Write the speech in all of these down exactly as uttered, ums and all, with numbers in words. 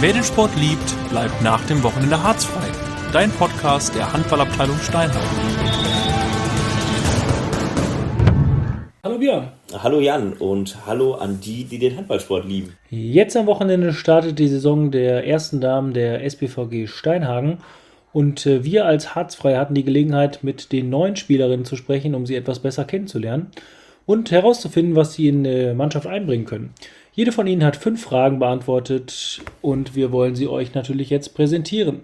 Wer den Sport liebt, bleibt nach dem Wochenende harzfrei. Dein Podcast der Handballabteilung Steinhagen. Hallo Björn. Hallo Jan und hallo an die, die den Handballsport lieben. Jetzt am Wochenende startet die Saison der ersten Damen der S B V G Steinhagen und wir als Harzfrei hatten die Gelegenheit, mit den neuen Spielerinnen zu sprechen, um sie etwas besser kennenzulernen und herauszufinden, was sie in die Mannschaft einbringen können. Jede von ihnen hat fünf Fragen beantwortet und wir wollen sie euch natürlich jetzt präsentieren.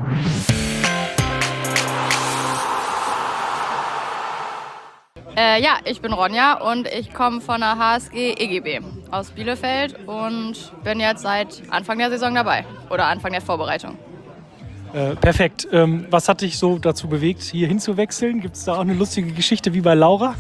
Äh, ja, ich bin Ronja und ich komme von der H S G E G B aus Bielefeld und bin jetzt seit Anfang der Saison dabei oder Anfang der Vorbereitung. Äh, perfekt. Ähm, was hat dich so dazu bewegt, hier hinzuwechseln? Gibt es da auch eine lustige Geschichte wie bei Laura?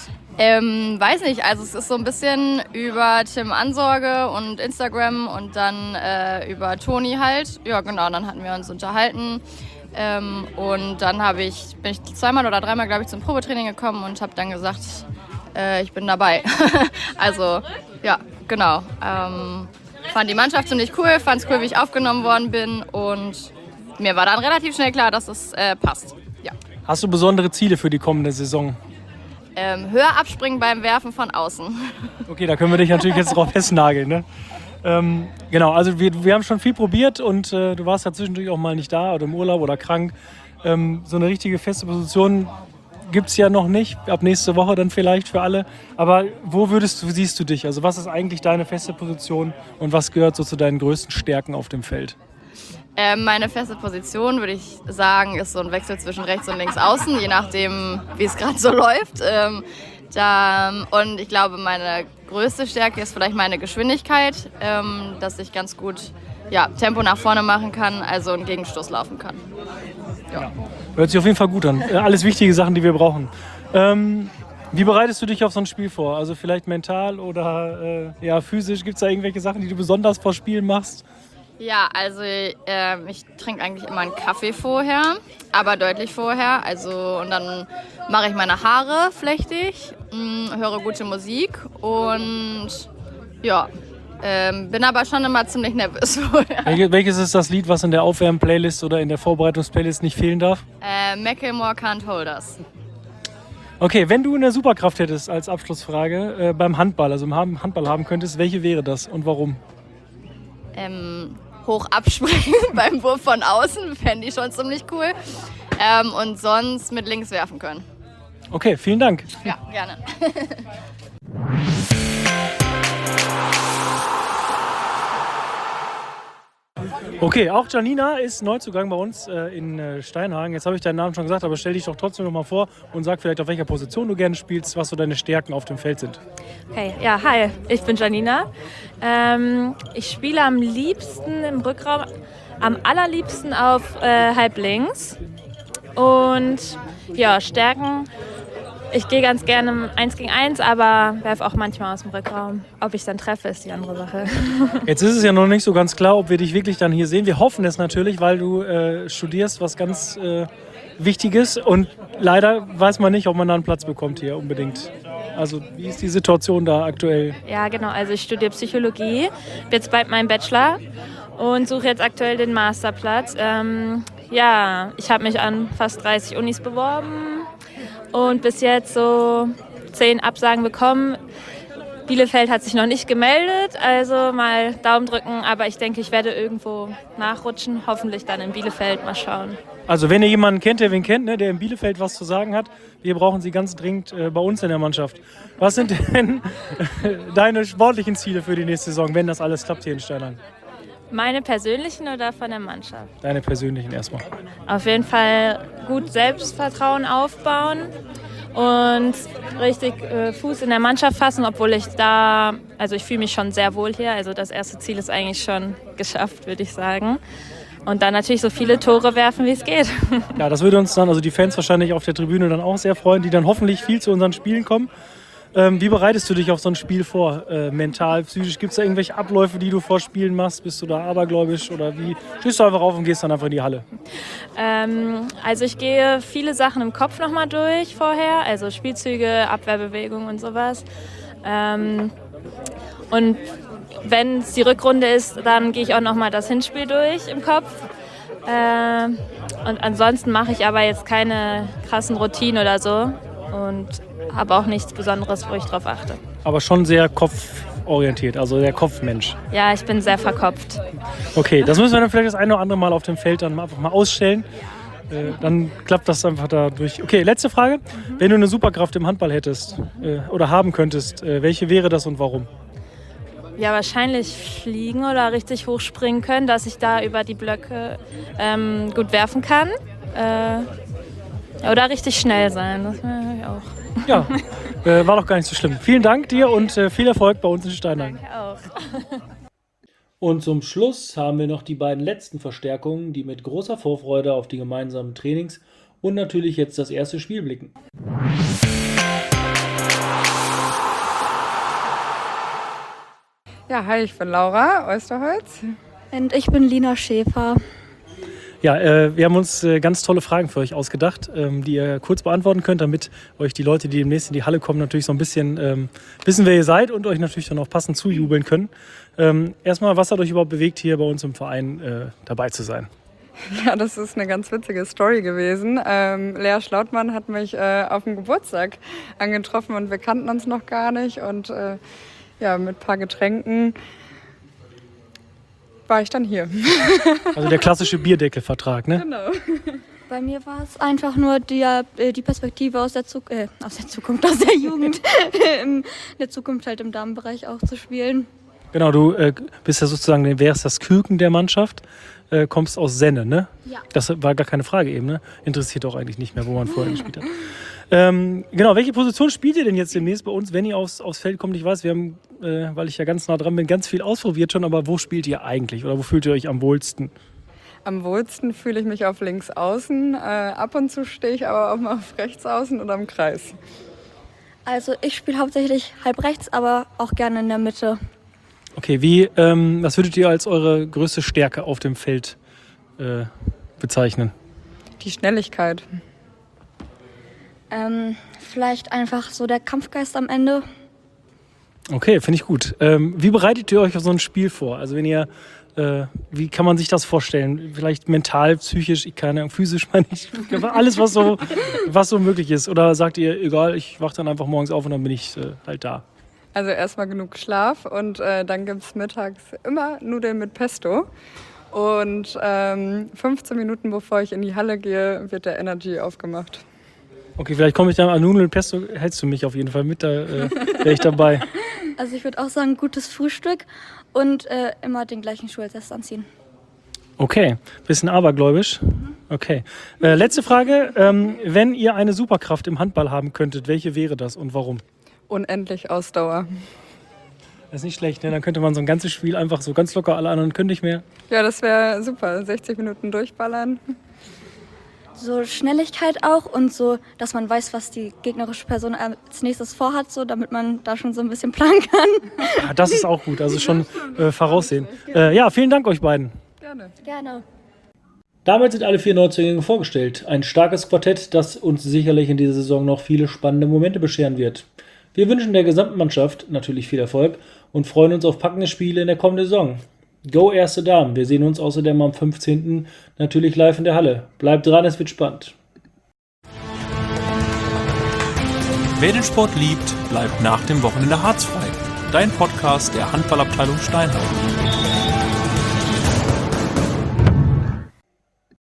Ähm, weiß nicht, also es ist so ein bisschen über Tim Ansorge und Instagram und dann äh, über Toni halt. Ja genau, dann hatten wir uns unterhalten. Ähm, und dann habe ich, bin ich zweimal oder dreimal, glaube ich, zum Probetraining gekommen und habe dann gesagt, äh, ich bin dabei. Also, ja, genau. Ähm, fand die Mannschaft ziemlich cool, fand es cool, wie ich aufgenommen worden bin und mir war dann relativ schnell klar, dass es äh, passt. Ja. Hast du besondere Ziele für die kommende Saison? Ähm, höher abspringen beim Werfen von außen. Okay, da können wir dich natürlich jetzt drauf festnageln, ne? Ähm, genau, also wir, wir haben schon viel probiert und äh, du warst ja zwischendurch auch mal nicht da oder im Urlaub oder krank. Ähm, so eine richtige feste Position gibt es ja noch nicht, ab nächste Woche dann vielleicht für alle. Aber wo würdest du, siehst du dich? Also was ist eigentlich deine feste Position und was gehört so zu deinen größten Stärken auf dem Feld? Ähm, meine feste Position, würde ich sagen, ist so ein Wechsel zwischen rechts und links außen, je nachdem, wie es gerade so läuft. Ähm, da, und ich glaube, meine größte Stärke ist vielleicht meine Geschwindigkeit, ähm, dass ich ganz gut ja, Tempo nach vorne machen kann, also einen Gegenstoß laufen kann. Ja. Ja, hört sich auf jeden Fall gut an. Äh, alles wichtige Sachen, die wir brauchen. Ähm, wie bereitest du dich auf so ein Spiel vor? Also vielleicht mental oder äh, ja, physisch? Gibt es da irgendwelche Sachen, die du besonders vor Spielen machst? Ja, also äh, ich trinke eigentlich immer einen Kaffee vorher, aber deutlich vorher. Also und dann mache ich meine Haare flechtig, mh, höre gute Musik und ja, ähm, bin aber schon immer ziemlich nervös vorher. Wel- Welches ist das Lied, was in der Aufwärm-Playlist oder in der Vorbereitungs-Playlist nicht fehlen darf? Äh, Macklemore Can't Hold Us. Okay, wenn du eine Superkraft hättest als Abschlussfrage äh, beim Handball, also im Ham- Handball haben könntest, welche wäre das und warum? Ähm, hoch abspringen beim Wurf von außen, fände ich schon ziemlich cool. Ähm, und sonst mit links werfen können. Okay, vielen Dank. Ja, gerne. Okay, auch Janina ist Neuzugang bei uns äh, in äh, Steinhagen. Jetzt habe ich deinen Namen schon gesagt, aber stell dich doch trotzdem noch mal vor und sag vielleicht, auf welcher Position du gerne spielst, was so deine Stärken auf dem Feld sind. Okay, ja, hi, ich bin Janina. Ähm, ich spiele am liebsten im Rückraum, am allerliebsten auf äh, halb links. Und ja, Stärken, ich gehe ganz gerne eins gegen eins, aber werfe auch manchmal aus dem Rückraum. Ob ich dann treffe, ist die andere Sache. Jetzt ist es ja noch nicht so ganz klar, ob wir dich wirklich dann hier sehen. Wir hoffen es natürlich, weil du äh, studierst, was ganz äh, Wichtiges. Und leider weiß man nicht, ob man da einen Platz bekommt hier unbedingt. Also wie ist die Situation da aktuell? Ja, genau, also ich studiere Psychologie, bin jetzt bald meinen Bachelor und suche jetzt aktuell den Masterplatz. Ähm, ja, ich habe mich an fast dreißig Unis beworben und bis jetzt so zehn Absagen bekommen. Bielefeld hat sich noch nicht gemeldet, also mal Daumen drücken, aber ich denke, ich werde irgendwo nachrutschen, hoffentlich dann in Bielefeld, mal schauen. Also wenn ihr jemanden kennt, der wen kennt, ne, der in Bielefeld was zu sagen hat, wir brauchen sie ganz dringend äh, bei uns in der Mannschaft. Was sind denn deine sportlichen Ziele für die nächste Saison, wenn das alles klappt hier in Steinhagen? Meine persönlichen oder von der Mannschaft? Deine persönlichen erstmal. Auf jeden Fall gut Selbstvertrauen aufbauen und richtig äh, Fuß in der Mannschaft fassen, obwohl ich da, also ich fühle mich schon sehr wohl hier. Also das erste Ziel ist eigentlich schon geschafft, würde ich sagen. Und dann natürlich so viele Tore werfen, wie es geht. Ja, das würde uns dann, also die Fans wahrscheinlich auf der Tribüne dann auch sehr freuen, die dann hoffentlich viel zu unseren Spielen kommen. Ähm, wie bereitest du dich auf so ein Spiel vor? Äh, mental, psychisch? Gibt es da irgendwelche Abläufe, die du vor Spielen machst? Bist du da abergläubisch oder wie? Stehst du einfach auf und gehst dann einfach in die Halle? Ähm, also ich gehe viele Sachen im Kopf nochmal durch vorher, also Spielzüge, Abwehrbewegungen und sowas. Ähm, und wenn es die Rückrunde ist, dann gehe ich auch nochmal das Hinspiel durch im Kopf. Äh, und ansonsten mache ich aber jetzt keine krassen Routinen oder so und habe auch nichts Besonderes, wo ich drauf achte. Aber schon sehr kopforientiert, also der Kopfmensch. Ja, ich bin sehr verkopft. Okay, das müssen wir dann vielleicht das eine oder andere Mal auf dem Feld dann einfach mal ausstellen. Äh, dann klappt das einfach da durch. Okay, letzte Frage. Mhm. Wenn du eine Superkraft im Handball hättest äh, oder haben könntest, äh, welche wäre das und warum? Ja, wahrscheinlich fliegen oder richtig hochspringen können, dass ich da über die Blöcke ähm, gut werfen kann. Äh, oder richtig schnell sein, das wäre ich auch. Ja, äh, war doch gar nicht so schlimm. Vielen Dank dir und äh, viel Erfolg bei uns in Steinhagen. Danke auch. Und zum Schluss haben wir noch die beiden letzten Verstärkungen, die mit großer Vorfreude auf die gemeinsamen Trainings und natürlich jetzt das erste Spiel blicken. Ja, hi, ich bin Laura Oesterholz. Und ich bin Lina Schäfer. Ja, äh, wir haben uns äh, ganz tolle Fragen für euch ausgedacht, ähm, die ihr kurz beantworten könnt, damit euch die Leute, die demnächst in die Halle kommen, natürlich so ein bisschen ähm, wissen, wer ihr seid und euch natürlich dann auch passend zujubeln können. Ähm, erstmal, was hat euch überhaupt bewegt, hier bei uns im Verein äh, dabei zu sein? Ja, das ist eine ganz witzige Story gewesen. Ähm, Lea Schlautmann hat mich äh, auf dem Geburtstag angetroffen und wir kannten uns noch gar nicht. Und äh, ja, mit ein paar Getränken war ich dann hier. Also der klassische Bierdeckelvertrag, ne? Genau. Bei mir war es einfach nur die, die Perspektive aus der, Zuk- äh, aus der Zukunft, aus der Jugend, in der Zukunft halt im Damenbereich auch zu spielen. Genau, du äh, bist ja sozusagen, wärst das Küken der Mannschaft, äh, kommst aus Senne, ne? Ja. Das war gar keine Frage eben, ne? Interessiert auch eigentlich nicht mehr, wo man vorher gespielt hat. Ähm, genau, welche Position spielt ihr denn jetzt demnächst bei uns, wenn ihr aufs, aufs Feld kommt? Ich weiß, wir haben, äh, weil ich ja ganz nah dran bin, ganz viel ausprobiert schon, aber wo spielt ihr eigentlich oder wo fühlt ihr euch am wohlsten? Am wohlsten fühle ich mich auf links außen. Äh, ab und zu stehe ich aber auch mal auf rechts außen oder im Kreis. Also ich spiele hauptsächlich halb rechts, aber auch gerne in der Mitte. Okay, wie, ähm, was würdet ihr als eure größte Stärke auf dem Feld äh, bezeichnen? Die Schnelligkeit. Ähm, vielleicht einfach so der Kampfgeist am Ende. Okay, finde ich gut. Ähm, wie bereitet ihr euch auf so ein Spiel vor? Also wenn ihr, äh, wie kann man sich das vorstellen? Vielleicht mental, psychisch, ich keine Ahnung, physisch meine ich, alles was so, was so möglich ist. Oder sagt ihr, egal, ich wache dann einfach morgens auf und dann bin ich äh, halt da? Also erstmal genug Schlaf und äh, dann gibt es mittags immer Nudeln mit Pesto. Und ähm, fünfzehn Minuten bevor ich in die Halle gehe, wird der Energy aufgemacht. Okay, vielleicht komme ich dann an Nudeln und Pesto, hältst du mich auf jeden Fall mit, da äh, wäre ich dabei. Also ich würde auch sagen, gutes Frühstück und äh, immer den gleichen Schuh als erstes anziehen. Okay, bisschen abergläubisch. Okay. Äh, letzte Frage, ähm, wenn ihr eine Superkraft im Handball haben könntet, welche wäre das und warum? Unendlich Ausdauer. Das ist nicht schlecht, ne? Dann könnte man so ein ganzes Spiel einfach so ganz locker, alle anderen können nicht mehr. Ja, das wäre super. sechzig Minuten durchballern. So Schnelligkeit auch und so, dass man weiß, was die gegnerische Person als nächstes vorhat, so, damit man da schon so ein bisschen planen kann. Ja, das ist auch gut, also schon äh, voraussehen. Äh, ja, vielen Dank euch beiden. Gerne. Gerne. Damit sind alle vier Neuzugänge vorgestellt. Ein starkes Quartett, das uns sicherlich in dieser Saison noch viele spannende Momente bescheren wird. Wir wünschen der gesamten Mannschaft natürlich viel Erfolg und freuen uns auf packende Spiele in der kommenden Saison. Go Erste Damen! Wir sehen uns außerdem am fünfzehnten natürlich live in der Halle. Bleibt dran, es wird spannend. Wer den Sport liebt, bleibt nach dem Wochenende harzfrei. Dein Podcast der Handballabteilung Steinhagen.